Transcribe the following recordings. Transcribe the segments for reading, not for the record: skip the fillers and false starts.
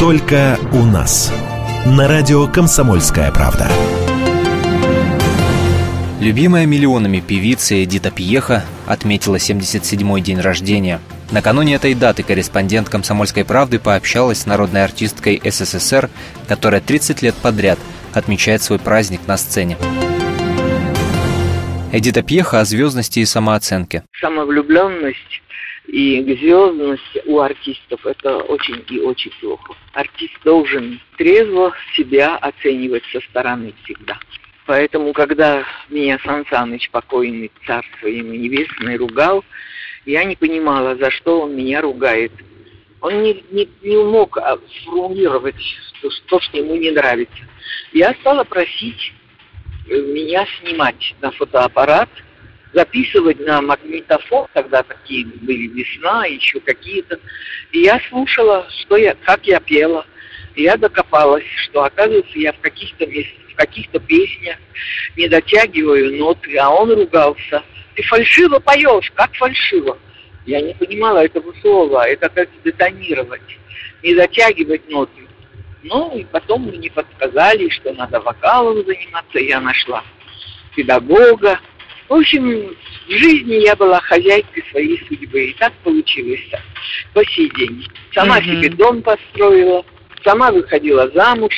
Только у нас. На радио «Комсомольская правда». Любимая миллионами певица Эдита Пьеха отметила 77-й день рождения. Накануне этой даты корреспондент «Комсомольской правды» пообщалась с народной артисткой СССР, которая 30 лет подряд отмечает свой праздник на сцене. Эдита Пьеха о звездности и самооценке. Самовлюбленность и звездность у артистов – это очень и очень плохо. Артист должен трезво себя оценивать со стороны всегда. Поэтому, когда меня Сан Саныч, покойный, царство ему небесное, ругал, я не понимала, за что он меня ругает. Он не мог сформулировать то, что ему не нравится. Я стала просить меня снимать на фотоаппарат, записывать на магнитофон, тогда такие были «Весна», еще какие-то. И я слушала, как я пела. И я докопалась, что, оказывается, я в каких-то песнях не дотягиваю ноты, а он ругался. Ты фальшиво поешь, как фальшиво? Я не понимала этого слова, это как детонировать, не дотягивать ноты. Ну, и потом мне подсказали, что надо вокалом заниматься, я нашла педагога. В общем, в жизни я была хозяйкой своей судьбы, и так получилось по сей день. Сама себе дом построила, сама выходила замуж.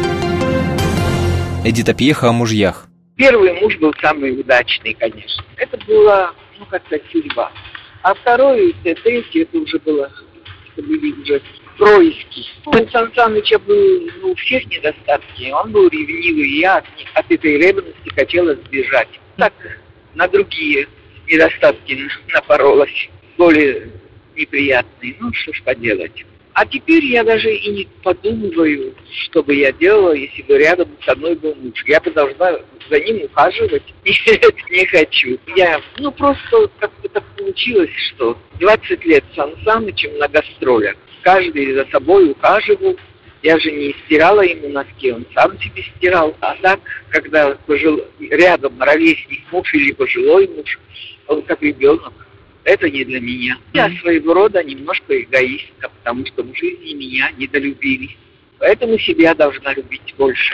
Эдита Пьеха о мужьях. Первый муж был самый удачный, конечно. Это была, как-то судьба. А второй, третий, это уже были уже происки. У Сан Саныча был у всех недостатки. Он был ревнивый, и я от этой ревности хотела сбежать. Так на другие недостатки напоролась, более неприятные. Что ж поделать. А теперь я даже и не подумываю, что бы я делала, если бы рядом со мной был муж. Я бы должна за ним ухаживать. Не хочу. Я, просто как-то так получилось, что 20 лет с Сан Санычем на гастролях. Каждый за собой ухаживал. Я же не стирала ему носки, он сам себе стирал. А так, когда рядом ровесник муж или пожилой муж, он как ребенок. Это не для меня. Я своего рода немножко эгоистка, потому что в жизни меня недолюбили. Поэтому себя должна любить больше.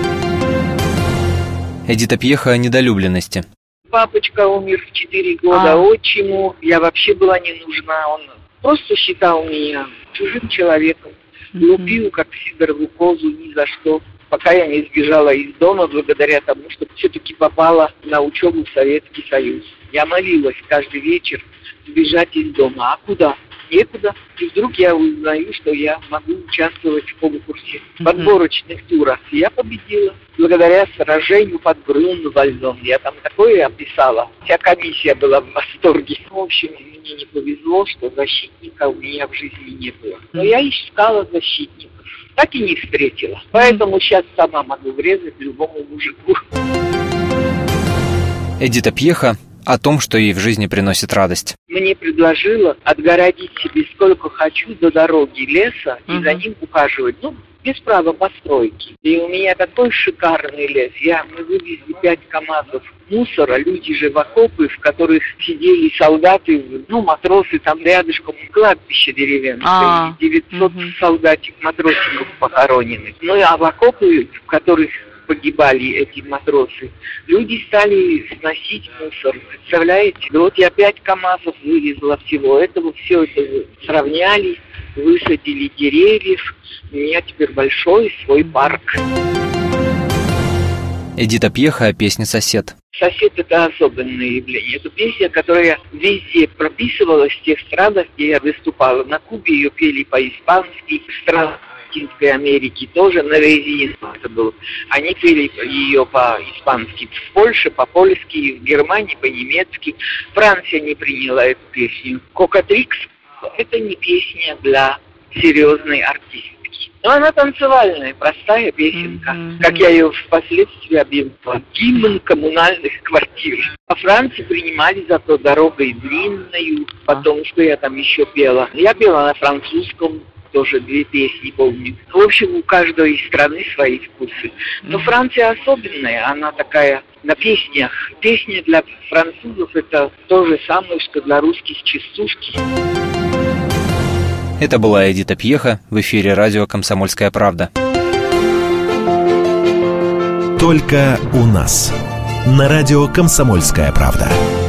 Эдита Пьеха о недолюбленности. Папочка умер в 4 года, отчиму я вообще была не нужна. Он просто считал меня чужим человеком. Лупил, как сидорову козу, ни за что. Пока я не сбежала из дома, благодаря тому, что все-таки попала на учебу в Советский Союз. Я молилась каждый вечер сбежать из дома. А куда? Некуда. И вдруг я узнаю, что я могу участвовать в конкурсе подборочных туров. Я победила. Благодаря сражению под Грюнвальдом. Я там такое описала. Вся комиссия была в восторге. В общем, мне не повезло, что защитника у меня в жизни не было. Но я искала защитников. Так и не встретила. Поэтому сейчас сама могу врезать любому мужику. Эдита Пьеха о том, что ей в жизни приносит радость. Мне предложила отгородить себе сколько хочу до дороги леса и за ним ухаживать. Без права постройки. И у меня такой шикарный лес. Мы вывезли 5 КАМАЗов мусора. Люди же в окопы, в которых сидели солдаты, матросы там рядышком, кладбище деревенское. 900 солдатик-матросиков похоронены. А в окопы, в которых погибали эти матросы, люди стали сносить мусор. Представляете? Я 5 КАМАЗов вывезла всего этого. Все это сравняли, высадили деревьев. У меня теперь большой свой парк. Эдита Пьеха о песне «Сосед». «Сосед» — это особенное явление. Это песня, которая везде прописывалась в тех странах, где я выступала. На Кубе ее пели по-испански, в странах Латинской Америки тоже на резине это было. Они пели ее по-испански в Польше, по-польски, в Германии, по-немецки. Франция не приняла эту песню. «Кокатрикс» — это не песня для серьезной артистки. Но она танцевальная, простая песенка. Как я ее впоследствии объявила. Гимн коммунальных квартир. Во Франции принимали зато «Дорогой длинною», потом, что я там еще пела. Я пела на французском, тоже 2 песни помню. В общем, у каждой страны свои вкусы. Но Франция особенная, она такая на песнях. Песня для французов — это то же самое, что для русских частушки. Это была Эдита Пьеха в эфире радио «Комсомольская правда». Только у нас. На радио «Комсомольская правда».